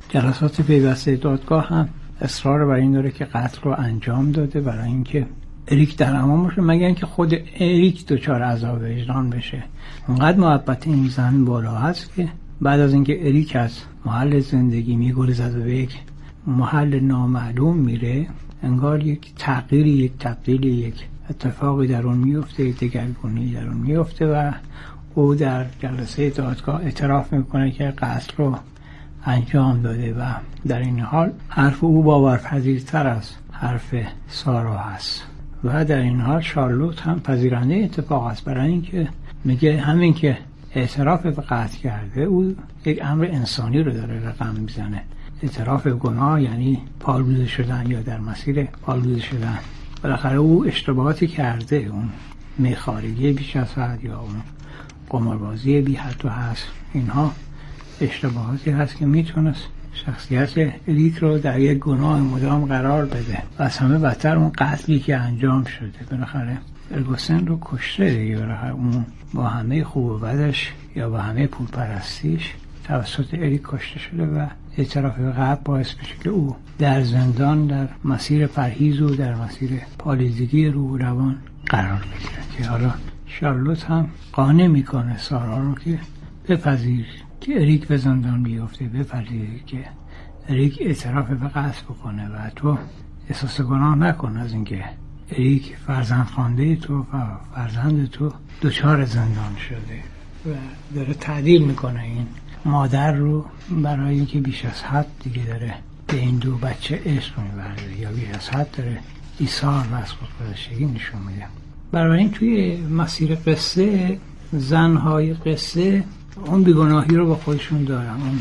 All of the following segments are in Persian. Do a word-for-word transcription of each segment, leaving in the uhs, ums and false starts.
جلسات پیوسته دادگاه هم اصرار بر این داره که قتل رو انجام داده برای اینکه اریک در امان باشه، مگر اینکه خود اریک دچار عذاب وجدان بشه. اونقدر محبت این زن بالا هست که بعد از اینکه اریک از محل زندگی میگریزد و به یک محل نامعلوم میره، انگار یک تغییری، یک تبدیلی، یک اتفاقی در اون میفته، یک دگرگونی در اون میفته و او در جلسه دادگاه اعتراف میکنه که قتل رو انجام داده و در این حال حرف او باورپذیرتر از حرف سارا هست و در این حال شارلوت هم پذیرنده اتفاق است، برای اینکه میگه همین که اعتراف به قتل کرده او یک امر انسانی رو داره رقم میزنه. اعتراف به گناه یعنی پالوده شدن یا در مسیر پالوده شدن. بالاخره او اشتباهاتی کرده، اون میخارگی بیش از حد یا اون قماربازی بی حد و هست، اینها اشتباهاتی هست که میتونست شخصیت اریک رو در یک گناه مدام قرار بده و از همه بدتر اون قتلی که انجام شده. بالاخره فرگوسن رو کشته دیگه، بالاخره اون با همه خوب و بدش یا با همه پول پرستیش توسط اریک کشته شده و اعتراف به قتل باعث بشه که او در زندان در مسیر پرهیز و در مسیر پالیدگی روح روان قرار بگیره. که حالا شارلوت هم قانع میکنه سارا رو که بپذیر که اریک به زندان بیفته، بپذیر که اریک اعتراف به قتل بکنه و تو احساس گناه نکن از اینکه اریک فرزند خوانده تو و فرزند تو دچار زندان شده و داره تعدیل میکنه این مادر رو برای اینکه بیش از حد دیگه داره به این دو بچه عشق می‌ورزه یا بیش از حد داره ایثار و از خودپردازی نشون میده. برای این توی مسیر قصه زنهای قصه اون بیگناهی رو با خودشون دارن، اون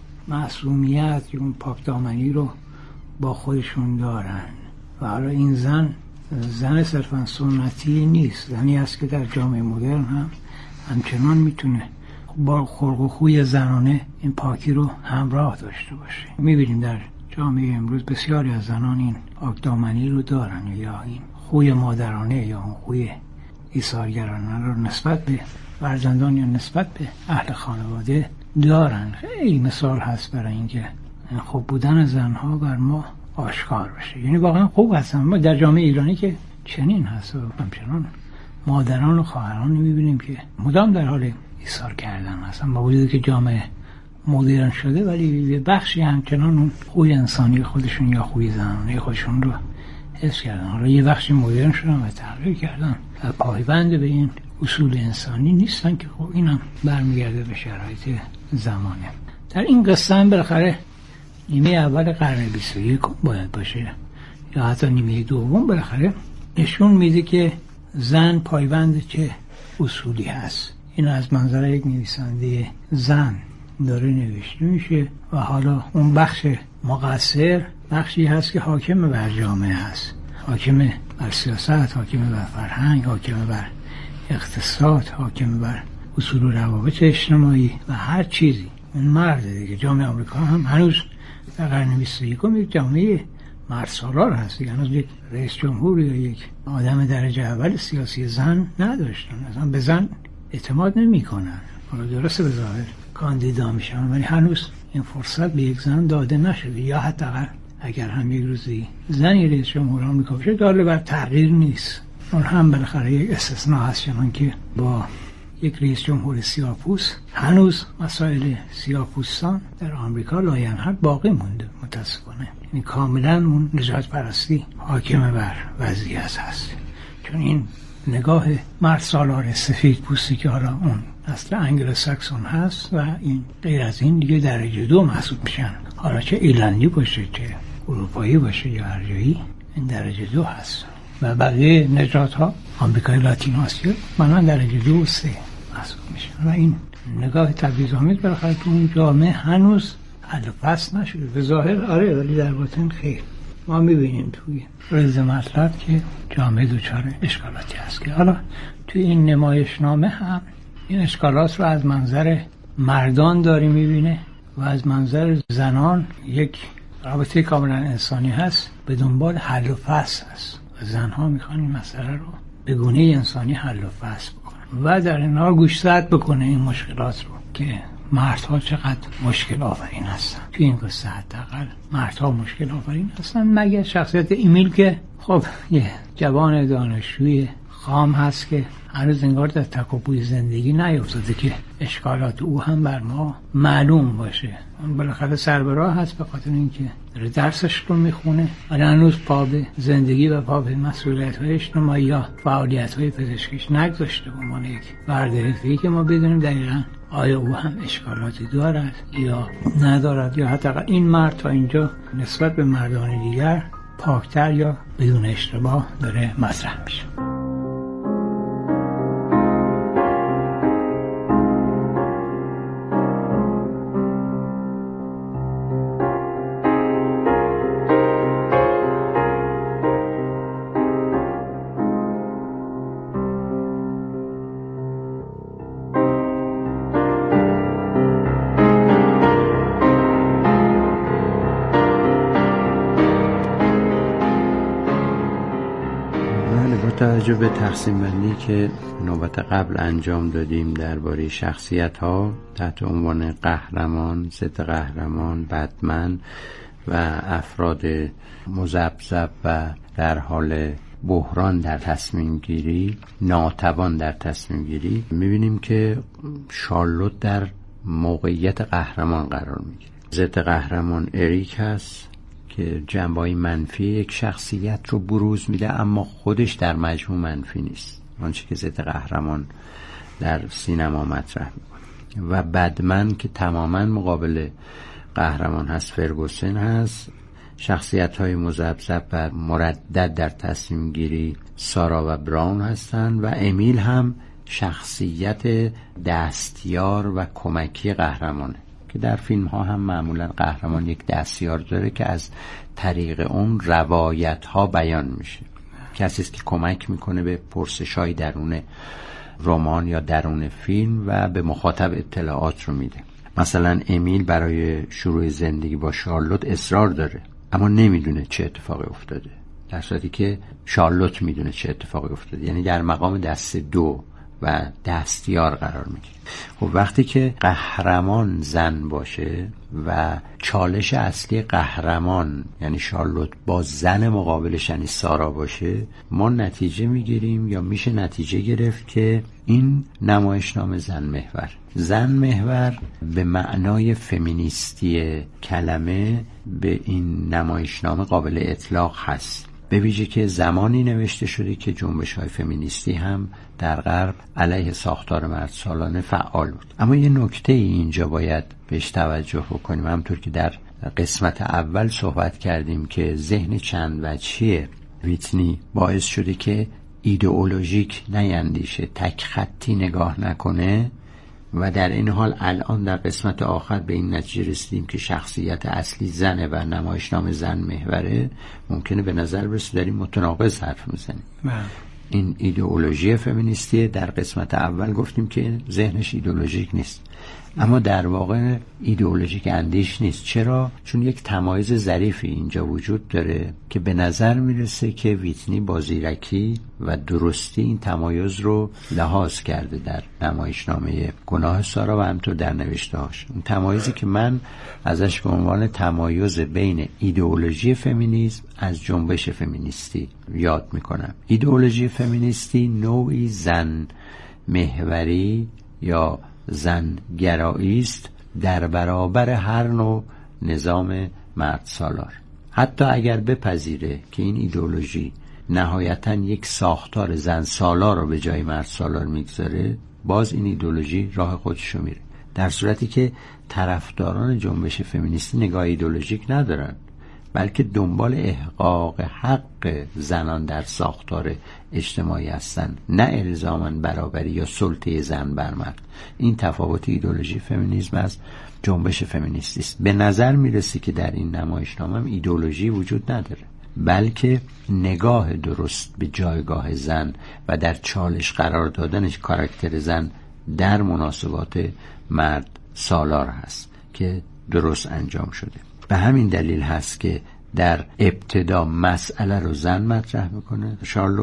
معصومیت یا اون پاکدامنی رو با خودشون دارن و حالا این زن زن صرفا سنتی نیست، زنی است که در جامعه مدرن هم همچنان میتونه با خلق و خوی زنانه این پاکی رو همراه داشته باشه. میبینیم در جامعه امروز بسیاری از زنان این پاکدامنی رو دارن یا این خوی مادرانه یا اون خوی ایثارگرانه رو نسبت به فرزندان یا نسبت به اهل خانواده دارن. خیلی مثال هست برای اینکه خوب بودن زنها بر ما آشکار بشه. یعنی واقعا خوب هستن. ما در جامعه ایرانی که چنین هست و همچنان مادران و خواهران میبینیم که مدام در حال ایثار کردن هستن، با وجودی که جامعه مدرن شده ولی به بخشی همچنان اون خوی انسانی خودشون یا خوی زنانه خودشون رو حفظ کردن. حالا یه بخشی مدرن شدن و تغییر کردن و پایبند به این اصول انسانی نیستن که خب اینم برمیگرده به شرایط زمانه. در این قصه هم بالاخره نیمه اول قرن بیست و یک باید باشه یا حتی نیمه دوم بالاخره نشون میده که زن پایبند چه اصولی هست. این از منظر یک نویسنده زن داره نوشته میشه و حالا اون بخش مقصر بخشی هست که حاکم بر جامعه هست، حاکم بر سیاست، حاکم بر فرهنگ، حاکم بر اقتصاد، حاکم بر اصول و روابط اجتماعی و هر چیزی. اون مرد دیگه. جامعه آمریکا هم هنوز در قرن بیست و یکم یک جامعه مرد سالار هست. هنوز یک رئیس جمهور یا یک آدم درجه اول سیاسی زن نداشتن، اصلا به زن اعتماد نمی کنن. حالا درسته به ظاهر کاندیدا میشن ولی هنوز این فرصت به یک زن داده نشده، یا حتی اگر هم یک روزی زنی رئیس جمهور آمریکا بشه داله بر تغییر نیست. اون هم بالاخره یک استثناء هست، چون که با یک رئیس جمهور سیاه‌پوست هنوز مسائل سیاه‌پوستان در آمریکا لاینحق باقی مونده متاسفانه. یعنی کاملا اون نجات پرستی حاکم بر وضعیت هست، چون این نگاه مرد سالار سفید پوستی که حالا اون اصل انگلو ساکسون هست و این غیر از این دیگه درجه دو محسوب میشن، حالا چه ایرلندی باشه چه اروپایی باشه یا هر جایی این درجه دو هست و بقیه نژادها ها آمریکای لاتین آسیا منان درجه دو و سه محسوب میشن و این نگاه تبعیض‌آمیز بالاخره تو اون جامعه هنوز حل و فصل نشده. به ظاهر آره ولی در باطن خیر. ما میبینیم توی ریز مطلب که جامعه دچار اشکالاتی هست که حالا توی این نمایشنامه هم این اشکالات رو از منظر مردان داری میبینه و از منظر زنان یک رابطه کاملا انسانی هست به دنبال حل و فصل هست و زنها میخوان این مسئله رو به گونه انسانی حل و فصل بکنن و در اینها گوشزد بکنه این مشکلات رو که مردها چقدر مشکل آفرین هستن. توی این قصه حداقل مردها مشکل آفرین هستن، مگر شخصیت امیل که خب یه جوان دانشجوی خام هست که هنوز انگار در تکاپوی زندگی نیفتاده که اشکالات او هم بر ما معلوم باشه. اون بالاخره سر به راه هست به خاطر اینکه داره درسش رو میخونه، ولی هنوز پا به زندگی و پا به مسئولیت‌های اجتماعی یا فعالیت‌های پزشکیش نگذاشته. به عنوان یک فرد حرفه‌ای که ما بدونیم دقیقاً آیا او هم اشکالاتی دارد یا ندارد، یا حتی این مرد تا اینجا نسبت به مردان دیگر پاکتر یا بدون اشتباه داره مطرح میشه. توجه به تقسیم بندی که نوبت قبل انجام دادیم درباره شخصیت ها تحت عنوان قهرمان، ضد قهرمان، بتمن و افراد مذبذب و در حال بحران در تصمیم گیری، ناتوان در تصمیم گیری، میبینیم که شارلوت در موقعیت قهرمان قرار میگیره. ضد قهرمان اریک هست که جنبه‌های منفی یک شخصیت رو بروز میده، اما خودش در مجموع منفی نیست، آنچه که ضد قهرمان در سینما مطرح میکنه. و بدمن که تماما مقابل قهرمان هست، فرگوسن هست. شخصیت‌های مذبذب و مردد در تصمیم گیری سارا و براون هستند و امیل هم شخصیت دستیار و کمکی قهرمانه که در فیلم ها هم معمولا قهرمان یک دستیار داره که از طریق اون روایت ها بیان میشه، کسی است که کمک میکنه به پرسش‌های درون رمان یا درون فیلم و به مخاطب اطلاعات رو میده. مثلا امیل برای شروع زندگی با شارلوت اصرار داره اما نمیدونه چه اتفاقی افتاده، در صورتی که شارلوت میدونه چه اتفاقی افتاده، یعنی در مقام دست دو و دستیار قرار میگیره. خب وقتی که قهرمان زن باشه و چالش اصلی قهرمان یعنی شارلوت با زن مقابلش یعنی سارا باشه، ما نتیجه میگیریم یا میشه نتیجه گرفت که این نمایشنامه زن محور. زن محور به معنای فمینیستی کلمه به این نمایشنامه قابل اطلاق هست، به ویژه که زمانی نوشته شده که جنبش‌های فمینیستی هم در غرب علیه ساختار مردسالارانه فعال بود. اما یه نکته ای اینجا باید بهش توجه بکنیم، همونطور که در قسمت اول صحبت کردیم که ذهن چند وجهی ویتنی باعث شده که ایدئولوژیک نیندیشه، تک خطی نگاه نکنه و در این حال الان در قسمت آخر به این نتیجه رسیدیم که شخصیت اصلی زنه و نمایشنامه زن محوره. ممکنه به نظر برسه داریم متناقض حرف میزنیم. این ایدئولوژی فمینیستی در قسمت اول گفتیم که ذهنش ایدئولوژیک نیست، اما در واقع ایدئولوژیک اندیش نیست. چرا؟ چون یک تمایز ظریفی اینجا وجود داره که به نظر میرسه که ویتنی با زیرکی و درستی این تمایز رو لحاظ کرده در نمایشنامه گناه سارا و همینطور در نوشته‌هاش. اون تمایزی که من ازش به عنوان تمایز بین ایدئولوژی فمینیسم از جنبش فمینیستی یاد میکنم. ایدئولوژی فمینیستی نوعی زن محوری یا زن گرایی است در برابر هر نوع نظام مرد سالار. حتی اگر بپذیره که این ایدئولوژی نهایتاً یک ساختار زن سالار رو به جای مرد سالار میگذاره، باز این ایدئولوژی راه خودشو میره، در صورتی که طرفداران جنبش فمینیستی نگاه ایدئولوژیک ندارن، بلکه دنبال احقاق حق زنان در ساختار اجتماعی هستند، نه الزاماً برابری یا سلطه زن بر مرد. این تفاوت ایدئولوژی فمینیسم از جنبش فمینیستی است. به نظر میرسه که در این نمایشنامه هم ایدئولوژی وجود نداره، بلکه نگاه درست به جایگاه زن و در چالش قرار دادنش کاراکتر زن در مناسبات مرد سالار هست که درست انجام شده. به همین دلیل هست که در ابتدا مسئله رو زن مطرح میکنه شارلوت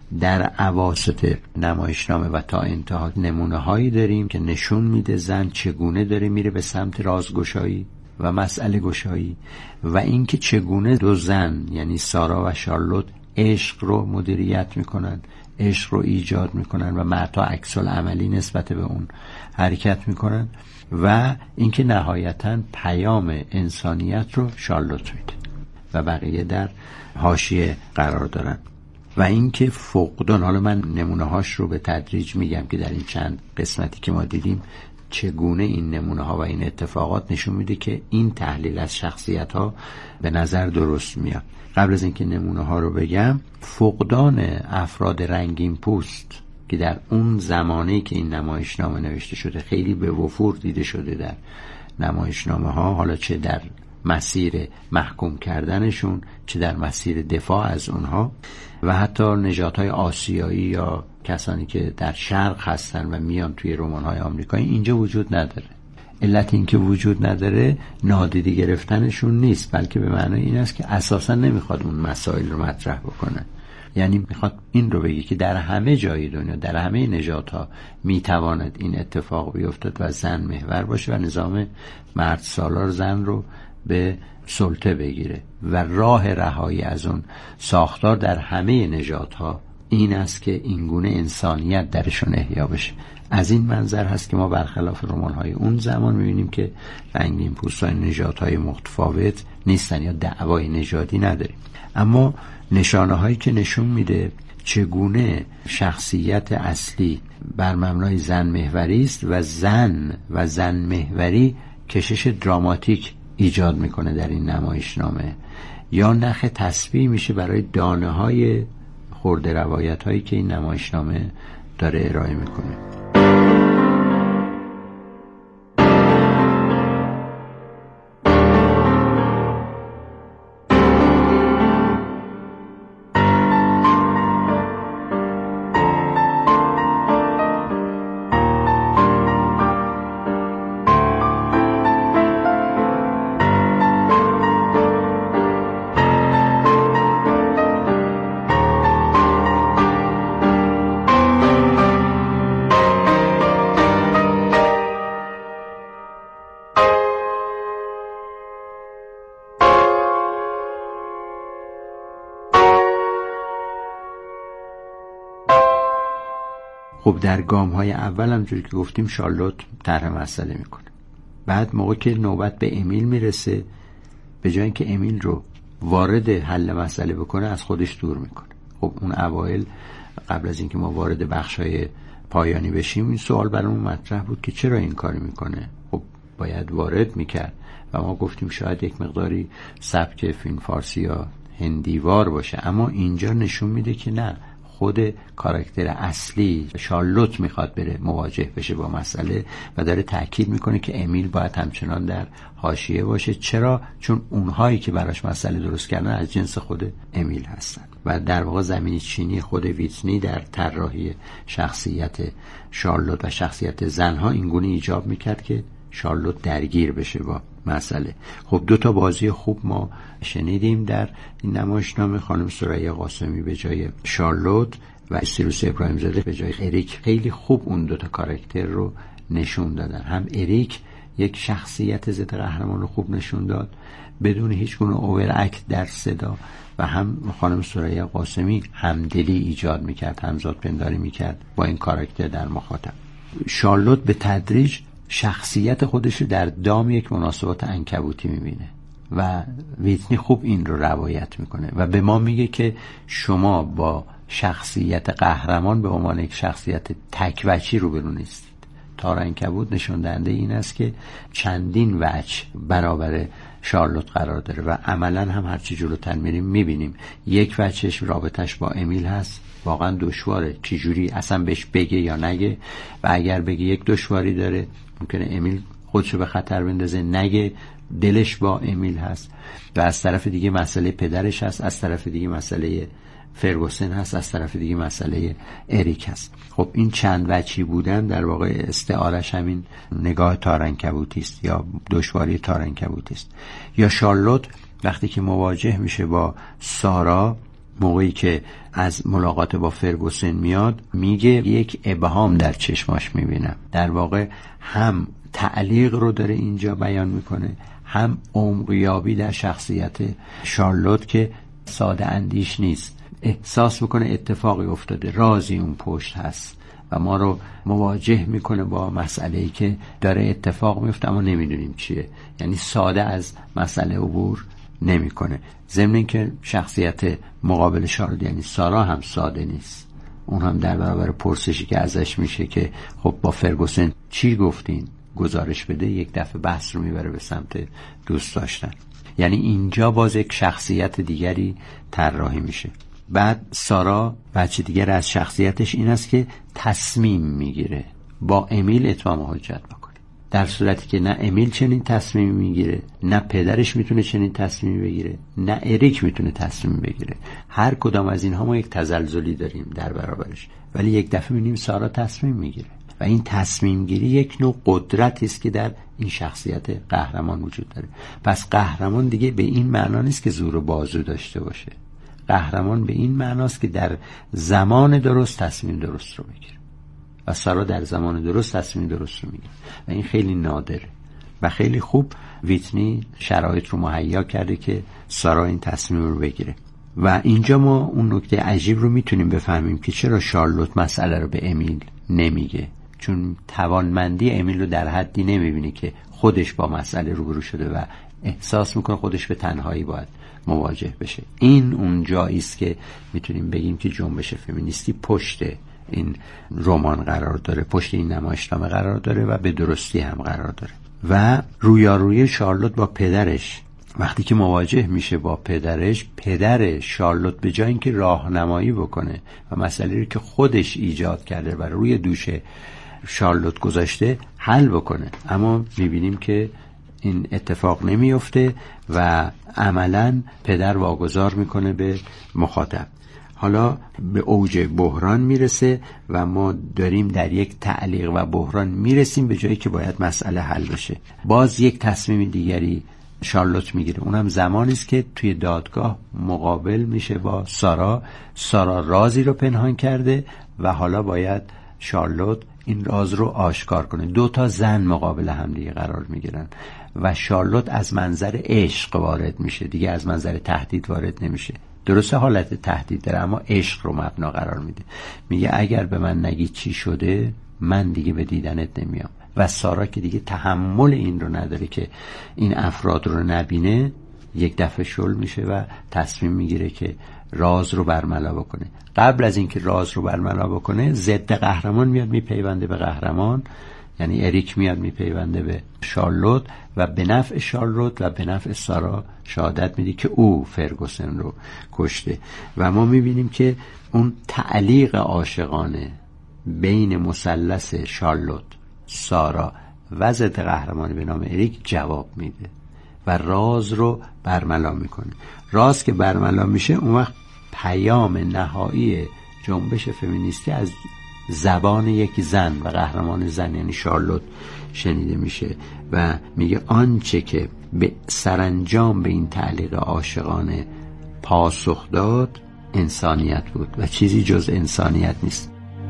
در اواسط نمایشنامه و تا انتها نمونه هایی داریم که نشون میده زن چگونه داره میره به سمت رازگشایی و مسئله گشایی و اینکه چگونه دو زن یعنی سارا و شارلوت عشق رو مدیریت میکنن، عشق رو ایجاد میکنن و مردها عکس العملی نسبت به اون حرکت میکنن و اینکه نهایتاً پیام انسانیت رو شارلوت میده و بقیه در حاشیه قرار دارن. و اینکه فقدان، حالا من نمونه هاش رو به تدریج میگم که در این چند قسمتی که ما دیدیم چگونه این نمونه ها و این اتفاقات نشون میده که این تحلیل از شخصیت ها به نظر درست میاد. قبل از اینکه نمونه ها رو بگم، فقدان افراد رنگین پوست که در اون زمانی که این نمایشنامه نوشته شده خیلی به وفور دیده شده در نمایشنامه ها، حالا چه در مسیر محکوم کردنشون چه در مسیر دفاع از اونها و حتی نژادهای آسیایی یا کسانی که در شرق هستن و میان توی رمان‌های آمریکایی اینجا وجود نداره. علت این که وجود نداره نادیده گرفتنشون نیست، بلکه به معنای این است که اساسا نمیخواد اون مسائل رو مطرح بکنه. یعنی میخواد این رو بگه که در همه جای دنیا در همه نژادها میتواند این اتفاق بیفتد و زن محور باشه و نظام مرد سالار زن رو به سلطه بگیره و راه رهایی از اون ساختار در همه نژادها این است که اینگونه انسانیت درشون احیا بشه. از این منظر هست که ما برخلاف رمان‌های اون زمان می‌بینیم که رنگین پوستان نژادهای متفاوت نیستن یا دعوای نژادی نداریم. اما نشانه‌هایی که نشون میده چگونه شخصیت اصلی بر مبنای زن محوری است و زن و زن محوری کشش دراماتیک ایجاد میکنه در این نمایشنامه یا نخ تسبیح میشه برای دانه های خرده روایت هایی که این نمایشنامه داره ارائه میکنه. خب در گام های اول همونجوری که گفتیم شارلوت طرح مسئله میکنه. بعد موقع که نوبت به امیل میرسه به جای اینکه امیل رو وارد حل مسئله بکنه از خودش دور میکنه. خب اون اوایل قبل از اینکه ما وارد بخش های پایانی بشیم این سوال برامون مطرح بود که چرا این کاری میکنه. خب باید وارد میکرد و ما گفتیم شاید یک مقداری سبک فیلم فارسی یا هندیوار باشه، اما اینجا نشون میده که نه، خود کاراکتر اصلی شارلوت میخواد بره مواجه بشه با مسئله و داره تاکید میکنه که امیل باید همچنان در حاشیه باشه. چرا؟ چون اونهایی که براش مسئله درست کردن از جنس خود امیل هستن و در واقع زمینی چینی خود ویتنی در طراحی شخصیت شارلوت و شخصیت زنها اینگونه ایجاب میکرد که شارلوت درگیر بشه با مسئله. خب دو تا بازی خوب ما شنیدیم در این نمایشنامه. خانم ثریا قاسمی به جای شارلوت و سیروس ابراهیم زاده به جای اریک خیلی خوب اون دو تا کاراکتر رو نشون دادن. هم اریک یک شخصیت ضد قهرمان رو خوب نشون داد بدون هیچ گونه اوور اکت در صدا و هم خانم ثریا قاسمی همدلی ایجاد میکرد، همزاد پنداری میکرد با این کاراکتر در مخاطب. شارلوت به تدریج شخصیت خودش رو در دام یک مناسبات عنکبوتی میبینه و ویتنی خوب این رو روایت میکنه و به ما میگه که شما با شخصیت قهرمان به عنوان یک شخصیت تک‌وجهی روبرو نیستید. تار عنکبوت نشون دهنده این است که چندین وجه برابر شارلوت قرار داره و عملا هم هرچی جلوتر میریم میبینیم یک وجهش رابطش با امیل هست، واقعا دشواره چجوری اصلا بهش بگه یا نگه و اگر بگه یک دشواری داره، ممکنه امیل خودشو به خطر بندازه، نگه دلش با امیل هست و از طرف دیگه مسئله پدرش هست، از طرف دیگه مسئله فرگوسن هست، از طرف دیگه مسئله اریک هست. خب این چند وجهی بودن در واقع استعارش همین نگاه تارعنکبوتی است یا دشواری تارعنکبوتی است. یا شارلوت وقتی که مواجه میشه با سارا موقعی که از ملاقات با فرگوسن میاد میگه یک ابهام در چشماش میبینم. در واقع هم تعلیق رو داره اینجا بیان میکنه، هم عمقیابی در شخصیت شارلوت که ساده اندیش نیست. احساس میکنه اتفاقی افتاده، رازی اون پشت هست و ما رو مواجه میکنه با مسئله‌ای که داره اتفاق میفته اما نمیدونیم چیه. یعنی ساده از مسئله عبور نمیکنه. ضمن اینکه شخصیت مقابل شارلوت یعنی سارا هم ساده نیست. اون هم در برابر پرسشی که ازش میشه که خب با فرگوسن چی گفتین، گزارش بده، یک دفعه بحث رو میبره به سمت دوست داشتن. یعنی اینجا باز یک شخصیت دیگری طراحی میشه. بعد سارا بچه دیگر از شخصیتش این است که تصمیم میگیره با امیل اتمام حجت بکنه، در صورتی که نه امیل چنین تصمیمی میگیره، نه پدرش میتونه چنین تصمیمی بگیره، نه اریک میتونه تصمیم بگیره. هر کدام از اینها ما یک تزلزلی داریم در برابرش، ولی یک دفعه میبینیم سارا تصمیم میگیره و این تصمیم گیری یک نوع قدرتی است که در این شخصیت قهرمان وجود داره. پس قهرمان دیگه به این معنا نیست که زور و بازو داشته باشه. قهرمان به این معناست که در زمان درست تصمیم درست رو بگیره و سارا در زمان درست تصمیم درست رو میگیره و این خیلی نادره و خیلی خوب ویتنی شرایط رو مهیا کرده که سارا این تصمیم رو بگیره. و اینجا ما اون نکته عجیب رو میتونیم بفهمیم که چرا شارلوت مسئله رو به امیل نمیگه، چون توانمندی امیل رو در حدی نمیبینه که خودش با مسئله روبرو شده و احساس میکنه خودش به تنهایی باید مواجه بشه. این اون جایی است که میتونیم بگیم که جنبش فمینیستی پشت این رمان قرار داره، پشت این نمایشنامه قرار داره و به درستی هم قرار داره. و رویارویی شارلوت با پدرش، وقتی که مواجه میشه با پدرش، پدر شارلوت به جای اینکه راهنمایی بکنه و مسئله رو که خودش ایجاد کرده و روی دوش شارلوت گذاشته حل بکنه، اما میبینیم که این اتفاق نمیفته و عملاً پدر واگذار میکنه به مخاطب. حالا به اوج بحران میرسه و ما داریم در یک تعلیق و بحران میرسیم به جایی که باید مسئله حل بشه. باز یک تصمیم دیگری شارلوت میگیره، اونم زمانی است که توی دادگاه مقابل میشه با سارا. سارا رازی رو پنهان کرده و حالا باید شارلوت این راز رو آشکار کنه. دو تا زن مقابل هم دیگه قرار میگیرن و شارلوت از منظر عشق وارد میشه، دیگه از منظر تهدید وارد نمیشه. درسته حالت تهدید داره اما عشق رو مبنا قرار میده. میگه اگر به من نگی چی شده من دیگه به دیدنت نمیام. و سارا که دیگه تحمل این رو نداره که این افراد رو نبینه، یک دفعه شل میشه و تصمیم میگیره که راز رو برملا بکنه. قبل از اینکه راز رو برملا بکنه ضد قهرمان میاد میپیونده به قهرمان، یعنی اریک میاد میپیونده به شارلوت و به نفع شارلوت و به نفع سارا شهادت میده که او فرگوسن رو کشته. و ما میبینیم که اون تعلیق عاشقانه بین مثلث شارلوت، سارا و ضد قهرمانی به نام اریک جواب میده و راز رو برملا میکنه. راز که برملا میشه اون وقت پیام نهایی جنبش فمینیستی از زبان یک زن و قهرمان زن یعنی شارلوت شنیده میشه و میگه آنچه که به سرانجام به این تعلیق عاشقانه پاسخ داد انسانیت بود و چیزی جز انسانیت نیست.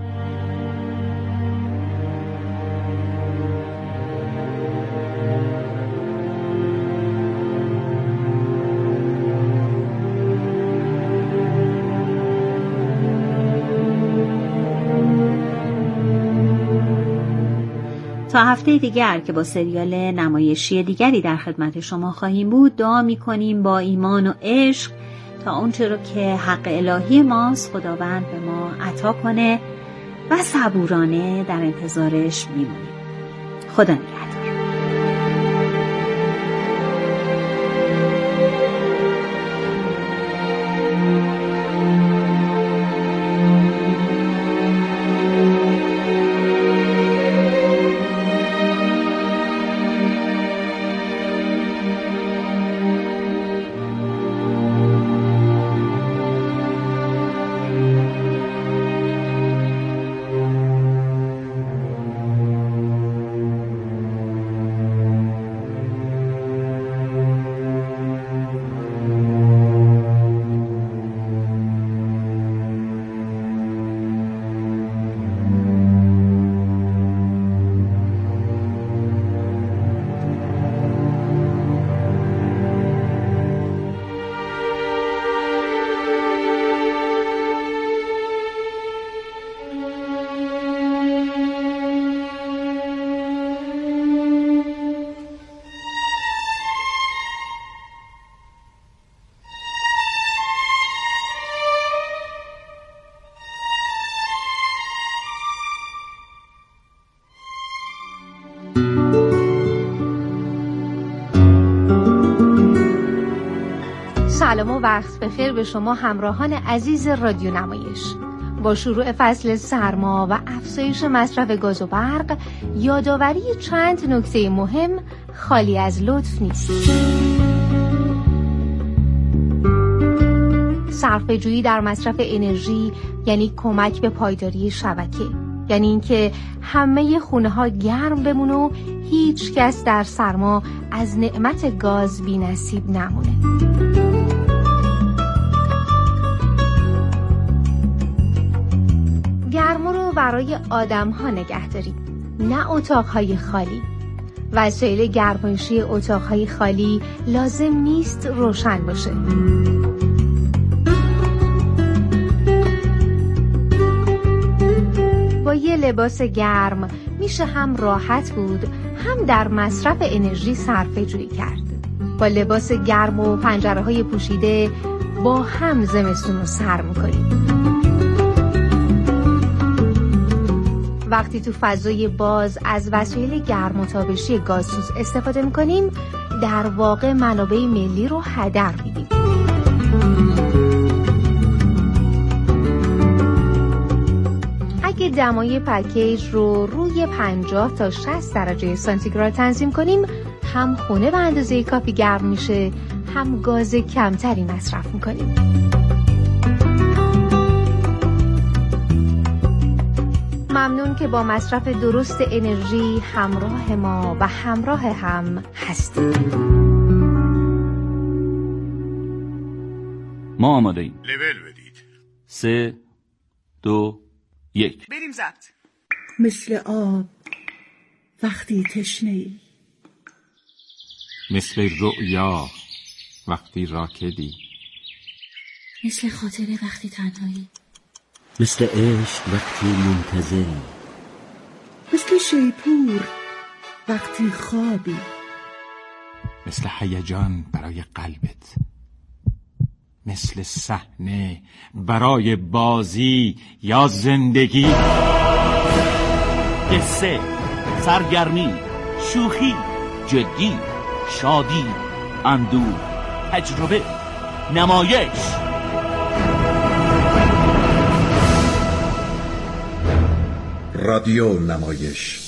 تا هفته دیگر که با سریال نمایشی دیگری در خدمت شما خواهیم بود، دعا می‌کنیم با ایمان و عشق تا اونچه رو که حق الهی ماست خداوند به ما عطا کنه و صبورانه در انتظارش میمونیم. خدا نگهدار. سلام و وقت بخیر به شما همراهان عزیز رادیو نمایش. با شروع فصل سرما و افزایش مصرف گاز و برق، یادآوری چند نکته مهم خالی از لطف نیست. صرفه‌جویی در مصرف انرژی یعنی کمک به پایداری شبکه، یعنی اینکه همه خونه ها گرم بمونه و هیچ کس در سرما از نعمت گاز بی نصیب نمونه. گرما رو برای آدم ها نگه دارید، نه اتاق های خالی. وسایل گرمایشی اتاق های خالی لازم نیست روشن باشه. با یه لباس گرم میشه هم راحت بود، هم در مصرف انرژی صرفه جویی کرد. با لباس گرم و پنجره های پوشیده با هم زمستون رو سر میکنیم. وقتی تو فضای باز از وسایل گرم و تابشی گازسوز استفاده میکنیم، در واقع منابع ملی رو هدر میدیم. اگه دمای پکیج رو روی پنجاه تا شصت درجه سانتیگراد تنظیم کنیم، هم خونه به اندازه کافی گرم میشه، هم گاز کمتری مصرف میکنیم. ممنون که با مصرف درست انرژی همراه ما و همراه هم هستید. ما آماده ایم. لول بدید. سه دو یک بریم ضبط. مثل آب وقتی تشنه‌ای، مثل رؤیا وقتی راکدی، مثل خاطره وقتی تنهایی، مثل عشق وقتی منتظری، مثل شیپور وقتی خوابی، مثل هیجان برای قلبت، مثل صحنه برای بازی یا زندگی. قصه، سرگرمی، شوخی، جدی، شادی، اندوه، تجربه، نمایش. رادیو نمایش.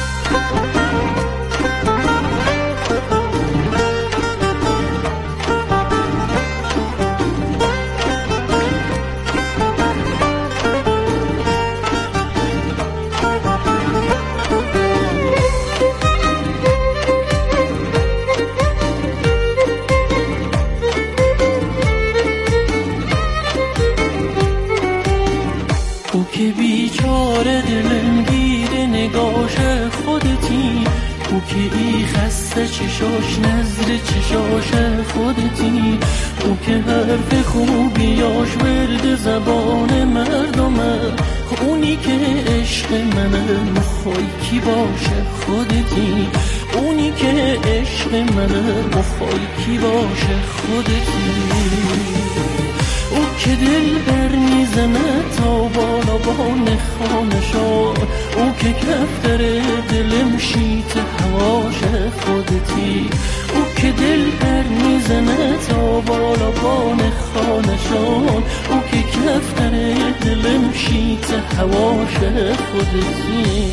او که بیچاره دلنگیر نگاش خودتی، او که ای خسته چشاش نظر چشاش خودتی، او که حرف خوبیاش ورد زبان مردمه، اونی که عشق منه مخوای کی باشه خودتی، اونی که عشق منه مخوای کی باشه خودتی. او که دل بر میزنه تا بالا بان خانشا، او که کفتر دلم شیت هواش خودتی، او که دل بر میزنه تا بالا بان خانشان، او که کفتر دلم شیت هواش خودتی.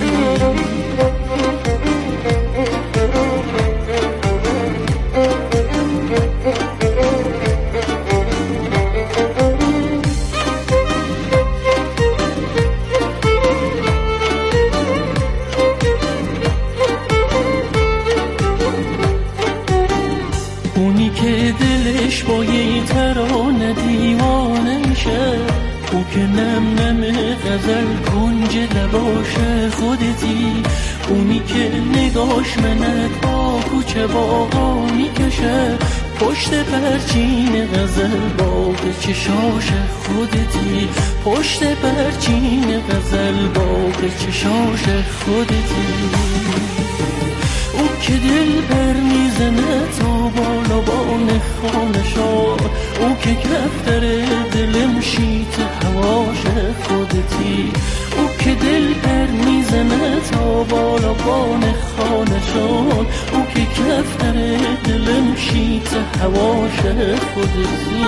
با یه ترانه دیوانه میشه، او که نم نم غزل کنج لباش خودتی، اونی که نگاش منت با کوچه باقا میکشه، پشت پرچین غزل باغ چشاش خودتی، پشت پرچین غزل باغ چشاش خودتی. او که دل بر میزنه تا بالا بان خانشا، او که کفتر دلم شیت هواش خودتی، او که دل بر میزنه تا بالا بان خانشان، او که کفتر دلم شیت ته هواش خودتی.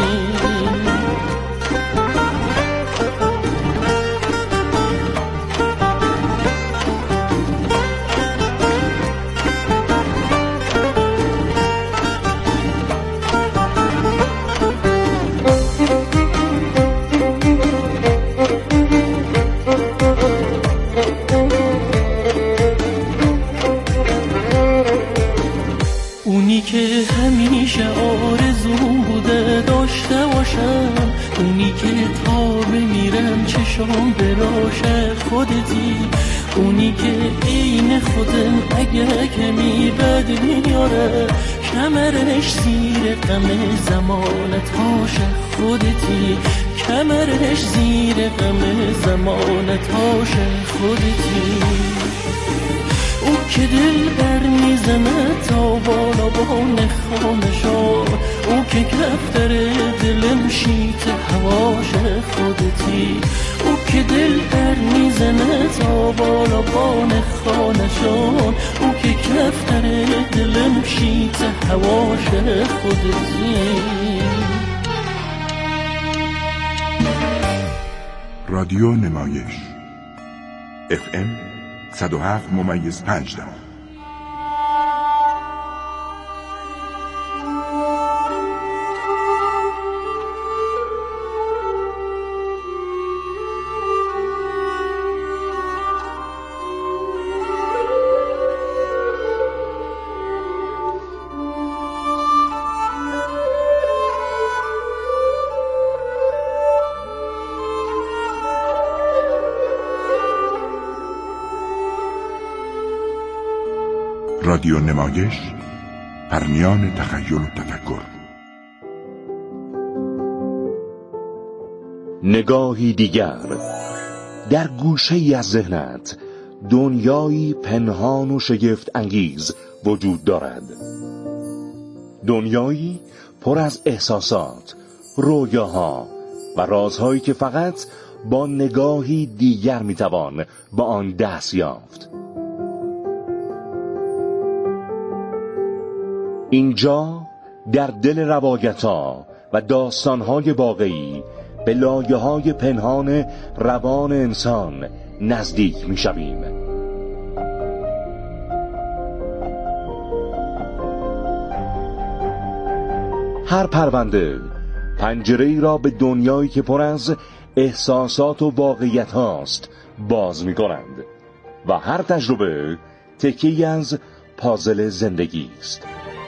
اونی که همیشه آرزوم بوده داشته باشم، اونی که تا بمیرم چشام براشه خودتی، اونی که عین خودم اگه کمی بد میاره کمرش زیر غم زمانتاش خودتی، کمرش زیر غم زمانتاش خودتی. او که دل بر میزنه تا بالا بان خانشا، او که کفتر دلم شیت هواش خودتی، او که دل بر میزنه تا بالا بان خانشان، او که کفتر دلم شیت هواش خودتی. رادیو نمایش اف ام صد و هفت ممیز پنج دهم. رادیو نمایش، پرمیان تخیل و تفکر. نگاهی دیگر. در گوشه‌ای از ذهنت دنیایی پنهان و شگفت انگیز وجود دارد، دنیایی پر از احساسات، رویاها و رازهایی که فقط با نگاهی دیگر میتوان با آن دست یافت. اینجا در دل روایت‌ها و داستان‌های واقعی به لایه‌های پنهان روان انسان نزدیک می‌شویم. هر پرونده پنجره‌ای را به دنیایی که پر از احساسات و واقعیت هاست باز می‌کنند و هر تجربه تکه‌ای از پازل زندگی است.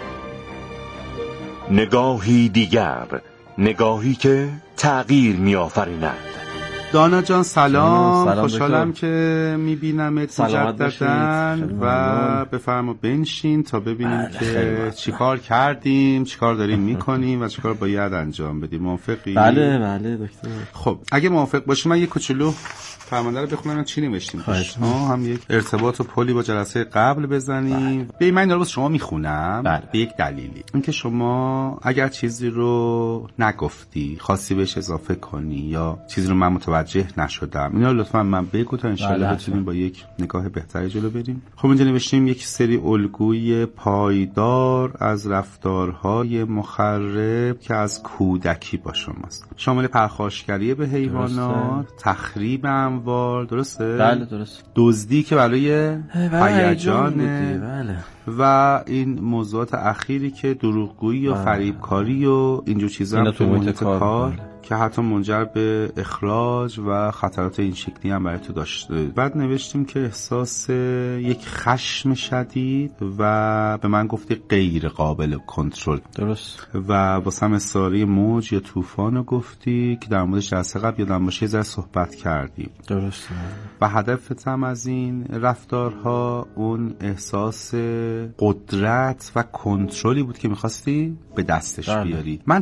نگاهی دیگر، نگاهی که تغییر می‌آفریند. دانا جان سلام, سلام خوشحالم که میبینمت مجدداً و بفرما بنشین تا ببینیم بله که چیکار کردیم، چیکار داریم میکنیم و چیکار باید انجام بدیم. موافقی؟ بله بله دکتر. خب اگه موافق باشی من یک کوچولو فرمانده رو بخونم چی نوشتیم. ها هم یک ارتباط و پلی با جلسه قبل بزنیم. ببین من اینا رو شما میخونم بله. به یک دلیلی، اینکه شما اگر چیزی رو نگفتی خواستی بهش اضافه کنی یا چیزی رو من متوجه نشدم، اینا لطفا من بگو تا انشالله بتونیم با یک نگاه بهتری جلو بریم. خب اینجا نوشتیم یک سری الگوی پایدار از رفتارهای مخرب که از کودکی با شماست، شامل پرخاشگری به حیوانات، تخریب اموال، درسته؟ بله درست. دزدی که برای هیجانه، بله. و این موضوعات اخیری که دروغگویی یا فریبکاری و اینجور چیزا هم تو محیط کار بله. که حتی منجر به اخراج و خطرات این شکلی هم برای تو داشته. بعد نوشتیم که احساس یک خشم شدید و به من گفتی غیر قابل کنترل، درست، و واسه هم استعاره موج یا طوفان رو گفتی که در موردش جلسه قبل یادم باشه یه ذره صحبت کردیم، درست. و هدفت هم از این رفتارها اون احساس قدرت و کنترلی بود که میخواستی به دستش بله. بیاری. من